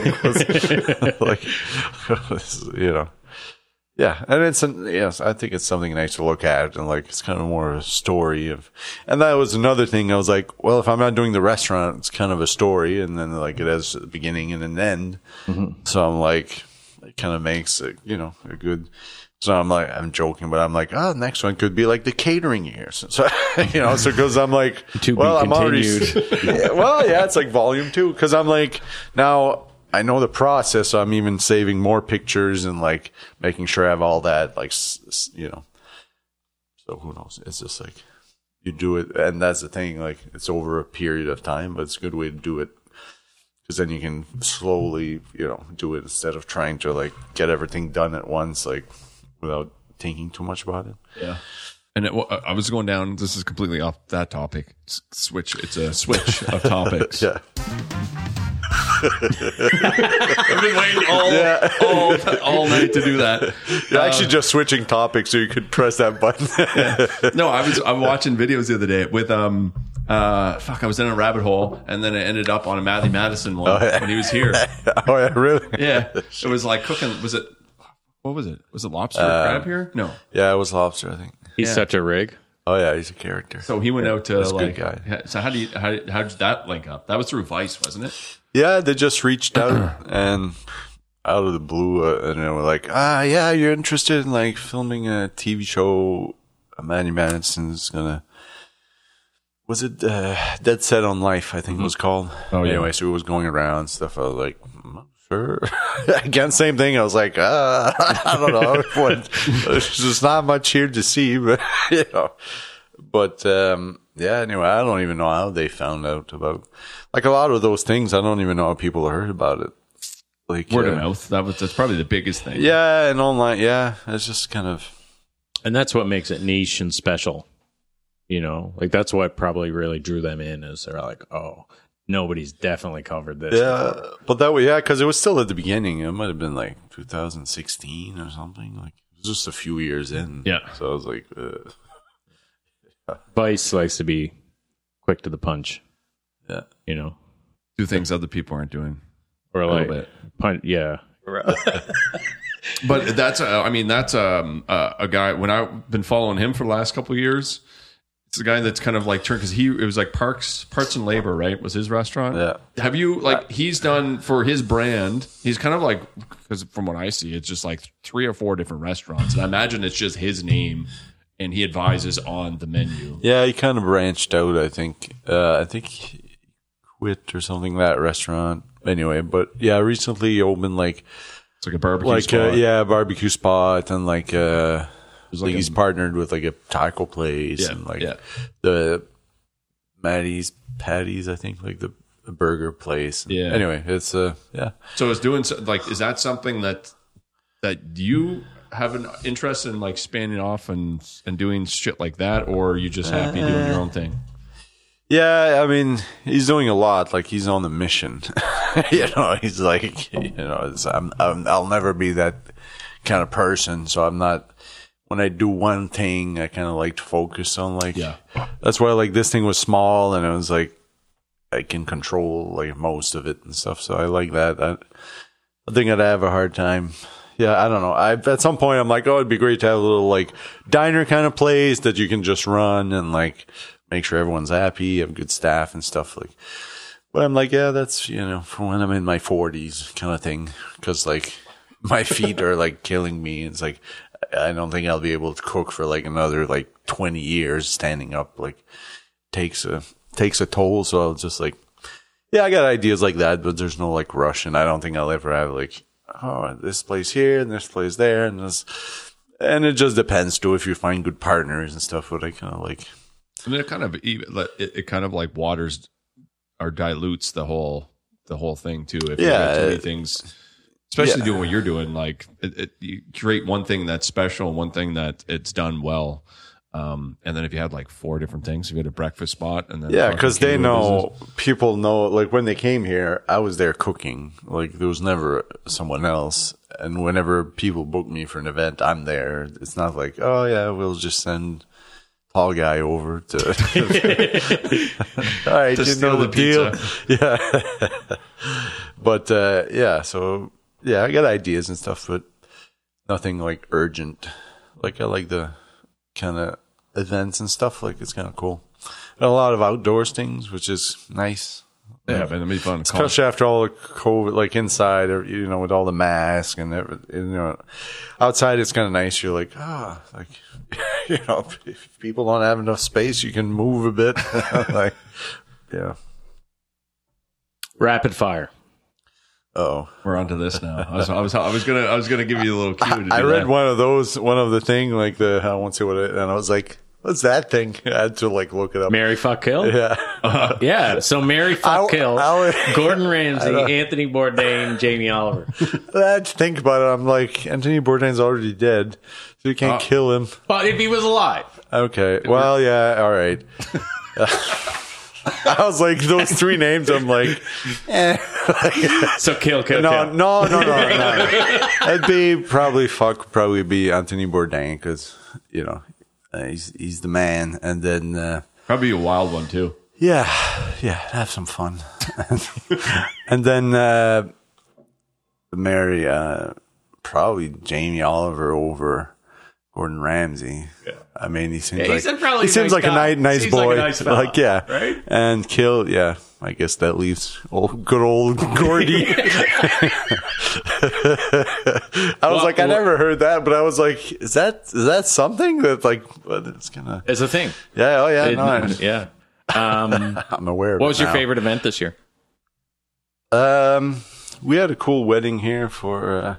Yeah, and yes, I think it's something nice to look at, and like it's kind of more a story of. And that was another thing. I was like, well, if I'm not doing the restaurant, it's kind of a story, and then like it has a beginning and an end. Mm-hmm. So I'm like, it kind of makes it, a good. So I'm like, I'm joking, but I'm like, oh, the next one could be like the catering year. So because I'm like, I'm already. It's like volume 2, because I'm like now. I know the process, so I'm even saving more pictures and like making sure I have all that, like, So who knows? It's just like you do it, and that's the thing. Like it's over a period of time, but it's a good way to do it because then you can slowly, do it instead of trying to like get everything done at once, like without thinking too much about it. Yeah. And I was going down. This is completely off that topic. It's a switch of topics. Yeah. I've been waiting all night to do that. You're actually just switching topics so you could press that button. Yeah. No, I'm watching videos the other day with I was in a rabbit hole, and then I ended up on a Matthew Madison one when he was here. Oh yeah, really? Yeah. It was like cooking. What was it? Was it lobster or crab here? No. Yeah, it was lobster, I think. He's such a rig. Oh yeah, he's a character. So he went out to like. Good guy. So how did that link up? That was through Vice, wasn't it? Yeah, they just reached out and out of the blue, and they were like, yeah, you're interested in like filming a TV show. Matthew Madison's gonna. Was it Dead Set on Life? I think it was called. Oh yeah. Anyway, so it was going around and stuff. I was like, sure. Again, same thing. I was like, I don't know. There's just not much here to see, but But anyway, I don't even know how they found out about like a lot of those things. I don't even know how people heard about it. Like word of mouth. That's probably the biggest thing. Yeah, and online. Yeah, it's just kind of, and that's what makes it niche and special. Like that's what probably really drew them in. Is they're like, oh, nobody's definitely covered this. Yeah, but that way, because it was still at the beginning. It might have been like 2016 or something. Like it was just a few years in. Yeah. So I was like. Vice likes to be quick to the punch. Yeah. Do things other people aren't doing. Or a like, little bit. Yeah. But that's a guy, when I've been following him for the last couple of years, it's a guy that's kind of like turned, because it was like Parts and Labor, right? Was his restaurant? Yeah. Have you, he's done for his brand, he's kind of like, because from what I see, it's just like 3 or 4 different restaurants. And I imagine it's just his name. And he advises on the menu. Yeah, he kind of branched out, I think. I think he quit or something, that restaurant. Anyway, but yeah, recently he opened like... It's like a barbecue spot. Barbecue spot. And like he's partnered with like a taco place. And like the Maddie's Patties, I think, like the burger place. Yeah. Anyway, it's, yeah. So it's doing, like, is that something that you... have an interest in like spanning off and doing shit like that, or are you just happy doing your own thing? Yeah, I mean, he's doing a lot. Like he's on the mission. He's like, I'll never be that kind of person. So I'm not. When I do one thing, I kind of like to focus on like. Yeah. That's why like this thing was small, and it was like I can control like most of it and stuff. So I like that. I think I'd have a hard time. Yeah, I don't know. At some point, I'm like, oh, it'd be great to have a little like diner kind of place that you can just run and like make sure everyone's happy, have good staff and stuff like. But I'm like, yeah, that's for when I'm in my 40s kind of thing, because like my feet are like killing me. It's like I don't think I'll be able to cook for like another like 20 years standing up. Like takes a toll. So I'll just like, yeah, I got ideas like that, but there's no like rush, and I don't think I'll ever have like. Oh, this place here and this place there and it just depends too if you find good partners and stuff. But I kind of like, I mean, it kind of like waters or dilutes the whole thing too. If you have too many things, especially doing what you're doing, like you create one thing that's special and one thing that it's done well. And then if you had like 4 different things, if you had a breakfast spot, and then Yeah, because they know, people know, like when they came here, I was there cooking. Like there was never someone else. And whenever people book me for an event, I'm there. It's not like, oh yeah, we'll just send tall guy over to. All right, you know the deal. Yeah. But yeah, so yeah, I got ideas and stuff, but nothing like urgent. Like I like the kind of events and stuff. Like it's kind of cool. And a lot of outdoors things, which is nice. Yeah, but it'd be fun. Especially after all the COVID, like inside, or, you know, with all the masks and everything, you know, outside it's kind of nice. You're like, like, you know, if people don't have enough space, you can move a bit. Like, yeah. Rapid fire. Oh, we're onto this now. I was gonna give you a little cue. I read one of the thing, like I won't say what and I was like, what's that thing? I had to like look it up. Marry, fuck, kill? Yeah. Yeah. So marry, fuck, kill. Gordon Ramsay, Anthony Bourdain, Jamie Oliver. I had to think about it. I'm like, Anthony Bourdain's already dead, so you can't kill him. But if he was alive. Okay. Well, yeah. All right. I was like, those 3 names, I'm like, So kill. No. That'd be probably be Anthony Bourdain, because, you know, he's the man. And then probably a wild one too. Yeah, have some fun. And then marry probably Jamie Oliver over Gordon Ramsay. Yeah. I mean, he seems like a nice boy. Like a nice fella, like, yeah, right? And kill, yeah. I guess that leaves good old Gordy. I was like, I never heard that, but I was like, is that something that like it's gonna? It's a thing. Yeah. Oh yeah. Yeah. I'm aware. Of what was it your now. favorite event this year? We had a cool wedding here for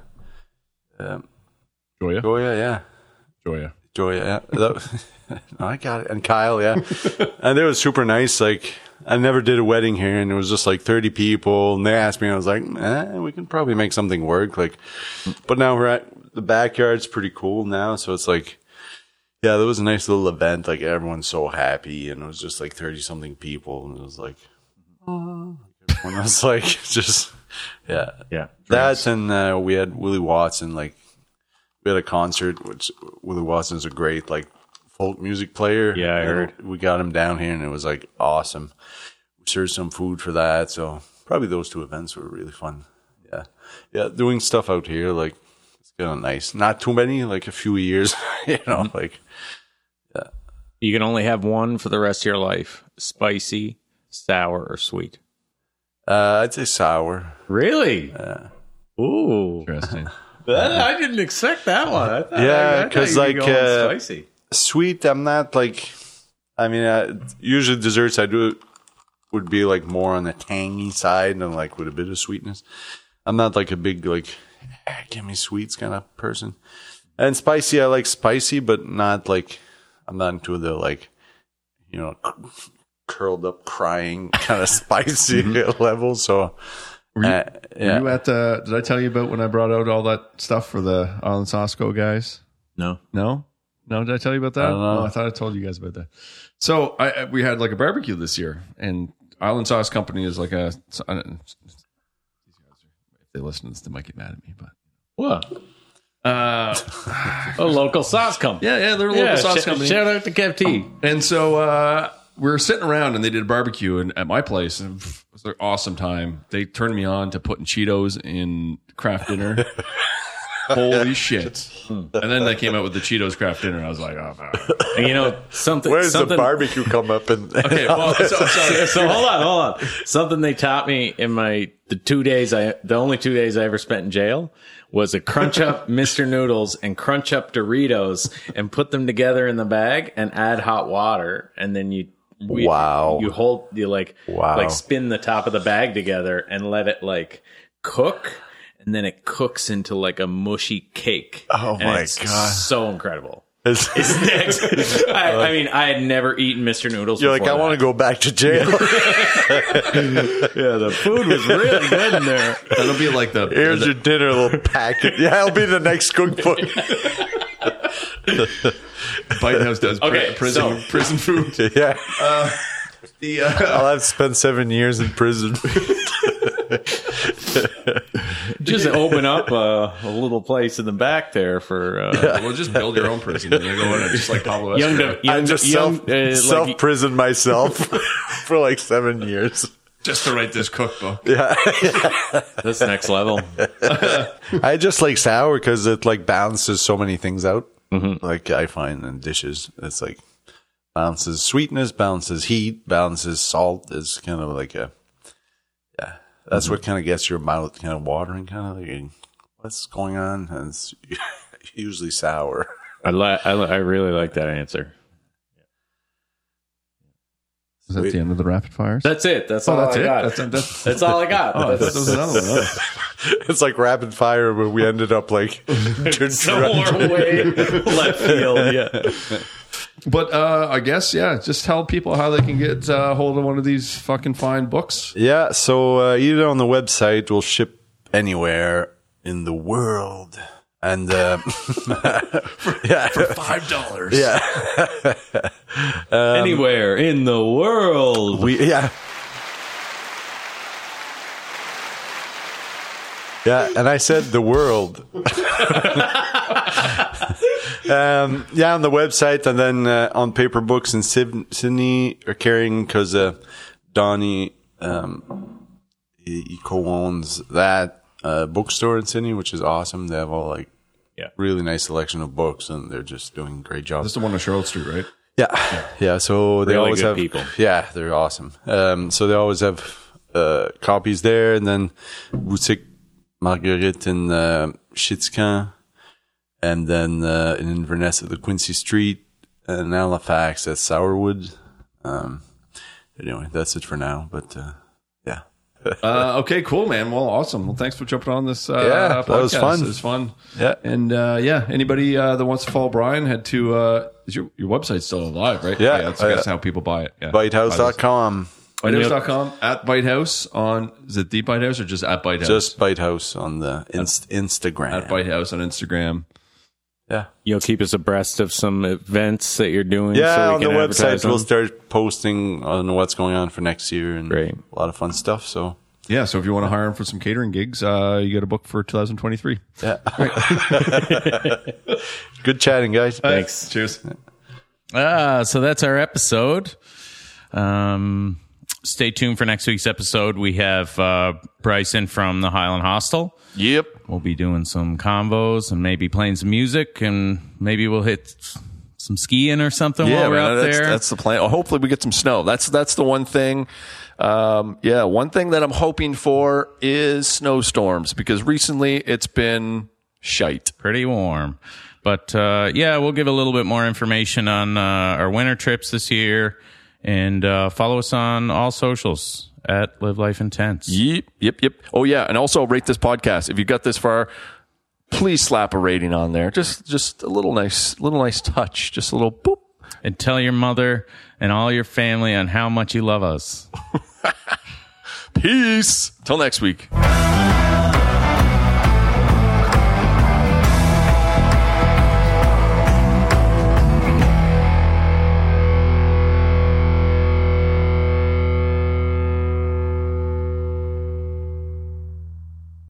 Joya. Yeah. Joya, yeah. No, I got it. And Kyle, yeah. And it was super nice. Like, I never did a wedding here, and it was just like 30 people. And they asked me, and I was like, we can probably make something work. Like, but now we're at the backyard's pretty cool now. So it's like, yeah, there was a nice little event. Like, everyone's so happy, and it was just like 30 something people. And it was like, when I was like, just, yeah. Yeah. That, and we had Willie Watson, like, we had a concert, which Willie Watson's a great like folk music player. Yeah, I heard. We got him down here, and it was like awesome. We served some food for that, so probably those 2 events were really fun. Yeah, doing stuff out here, like it's kind of nice. Not too many, like a few years, you know, like. Yeah. You can only have one for the rest of your life: spicy, sour, or sweet. I'd say sour. Really? Yeah. Ooh, Interesting. I didn't expect that one. I thought, because like spicy. Sweet, I'm not like. I mean, usually desserts I do would be like more on the tangy side and like with a bit of sweetness. I'm not like a big like give me sweets kind of person. And spicy, I like spicy, but not like I'm not into the like, you know, curled up crying kind of spicy level. So. Were you at did I tell you about when I brought out all that stuff for the Island Sosco guys? No. Did I tell you about that? I don't know. I thought I told you guys about that. So we had like a barbecue this year, and Island Sauce Company is like a. If they listen to this, they might get mad at me, but What? A local sauce company. yeah, they're a local sauce company. Shout out to Kev T. And so we were sitting around, and they did a barbecue at my place, and it was an awesome time. They turned me on to putting Cheetos in craft dinner. Holy shit. And then they came out with the Cheetos craft dinner, and I was like, oh, man. And you know, something. Where's the barbecue come up? Okay, well, So hold on. Something they taught me in the only 2 days I ever spent in jail was to crunch up Mr. Noodles and crunch up Doritos and put them together in the bag and add hot water, and then you spin the top of the bag together and let it like cook, and then it cooks into like a mushy cake. Oh my God. So incredible. It's next. I mean, I had never eaten Mr. Noodles. You're like, I want to go back to jail. Yeah, the food was really good in there. That'll be like here's your dinner, little packet. Yeah, it'll be the next cookbook. Bite House does prison food. Yeah. The I've spent 7 years in prison. Just open up a little place in the back there for. Well, just build your own prison. And you go in and just like Pablo Escobar. I just self-prisoned myself for like 7 years. Just to write this cookbook. Yeah. This next level. I just like sour because it like balances so many things out. Mm-hmm. Like I find in dishes, it's like balances sweetness, balances heat, balances salt. Is kind of like that's what kind of gets your mouth kind of watering, kind of like what's going on, and it's usually sour. I really like that answer. Is that the end of the rapid fires? That's it. That's all I got. That's all I got. That was another one. It's like rapid fire, but we ended up like somewhere way left field. Yeah. But I guess, just tell people how they can get hold of one of these fucking fine books. Yeah, so either on the website, we'll ship anywhere in the world. And for $5. Yeah. Anywhere in the world. Yeah, and I said the world. On the website, and then on paper books in Sydney are carrying, because Donnie he co-owns that bookstore in Sydney, which is awesome. They have all like really nice selection of books, and they're just doing a great job. This is the one on Charlotte Street, right? Yeah. So they really always good have people. Yeah, they're awesome. So they always have copies there, and then Boutique Marguerite in Shitscan, and then in Inverness at the Quincy Street, and Halifax at Sourwood. Anyway, that's it for now. But yeah. Okay, cool, man. Well, awesome. Well, thanks for jumping on this podcast. That was fun. It was fun. Yeah. And anybody that wants to follow Brian, head to is your website's still alive, right? Yeah. That's how people buy it. Yeah. Bitehouse.com. Bitehouse.com, at Bitehouse on, is it the Bitehouse or just at Bitehouse? Just Bitehouse on the Instagram. At Bitehouse on Instagram. Yeah. You'll keep us abreast of some events that you're doing. Yeah, so we on the can website them. we'll start posting on what's going on for next year, and Great. a lot of fun stuff. So yeah, so if you want to hire him for some catering gigs, you get a book for 2023. yeah. Good chatting, guys. Thanks. Cheers. So that's our episode. Stay tuned for next week's episode. We have Bryson from the Highland Hostel. Yep. We'll be doing some combos and maybe playing some music, and maybe we'll hit some skiing or something while we're out there. That's the plan. Hopefully we get some snow. That's the one thing. One thing that I'm hoping for is snowstorms, because recently it's been shite. Pretty warm. But we'll give a little bit more information on our winter trips this year. And follow us on all socials at Live Life Intense. Yep. Oh, yeah. And also rate this podcast. If you got this far, please slap a rating on there. Just a little nice touch. Just a little boop. And tell your mother and all your family on how much you love us. Peace. Till next week.